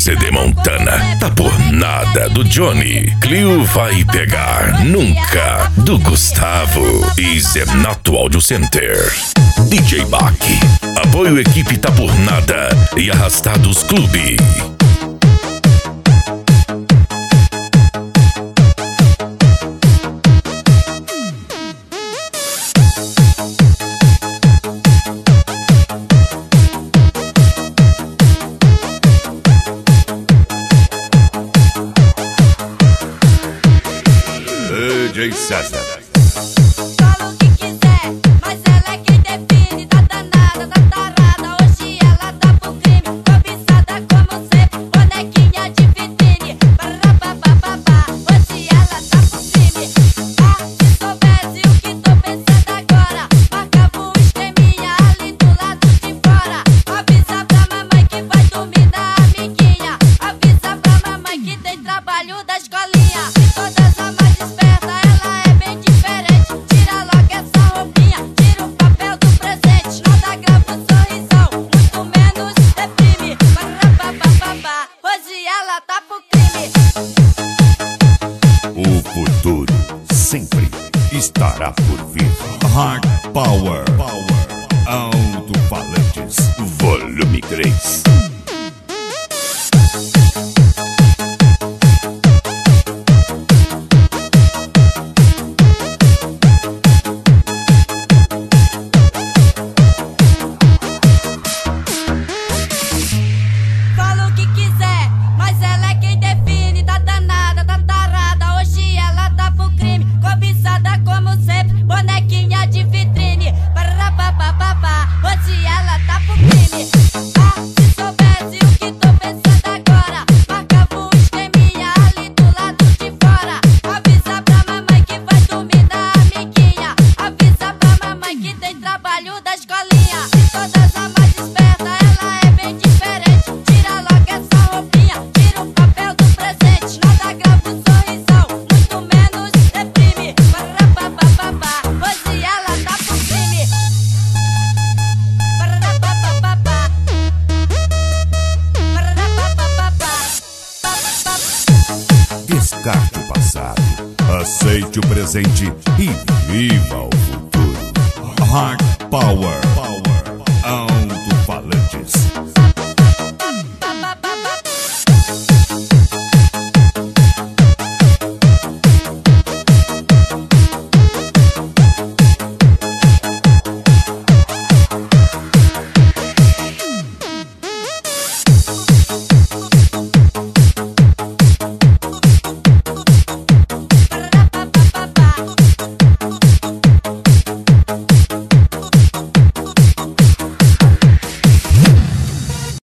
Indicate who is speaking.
Speaker 1: CD Montana, tá por nada do Johnny. Clio vai pegar nunca do Gustavo e Zenato Audio Center. DJ Bach, apoio equipe tá por nada e Arrastados Clube.
Speaker 2: DJ César.
Speaker 3: Fala o que quiser, mas ela é quem define. Tá danada, tá tarada, hoje ela tá pro crime. Cobiçada como sempre, bonequinha de vitrine. Parapapapapá, hoje ela tá pro crime. Ah, se soubesse o que tô pensando agora, marcava um esqueminha ali do lado de fora. Avisa pra mamãe que vai dormir na amiguinha. Avisa pra mamãe que tem trabalho da escolinha. E todas as mais espertas, ela é bem diferente. Tira logo essa roupinha, tira o papel do presente. Não dá grava um sorrisão, muito menos deprime. Parapapapapá, hoje ela tá pro crime.
Speaker 2: O futuro sempre estará por vir. Hard Power, Alto-Falantes, volume 3.
Speaker 3: Fala o que quiser, mas ela é quem define. Tá danada, tá tarada, hoje ela tá pro crime. Cobiçada como sempre, bonequinha de vitrine. Parapapapapá, hoje ela tá pro crime. Ah, se soubesse o que tô pensando agora, marcava um esqueminha ali do lado de fora. Avisa pra mamãe que vai dormir na amiguinha. Avisa pra mamãe que tem trabalho da escolinha. E todas as mais espertas, ela é bem diferente. Tira logo essa roupinha, tira o papel do presente. Nada grava um sorrisão, muito menos deprime. Parapapapapá, hoje ela tá pro crime. Parapapapapá, parapapapapá.
Speaker 2: Descarte o passado, aceite o presente e viva o futuro. Hard Power, Alto-Falantes,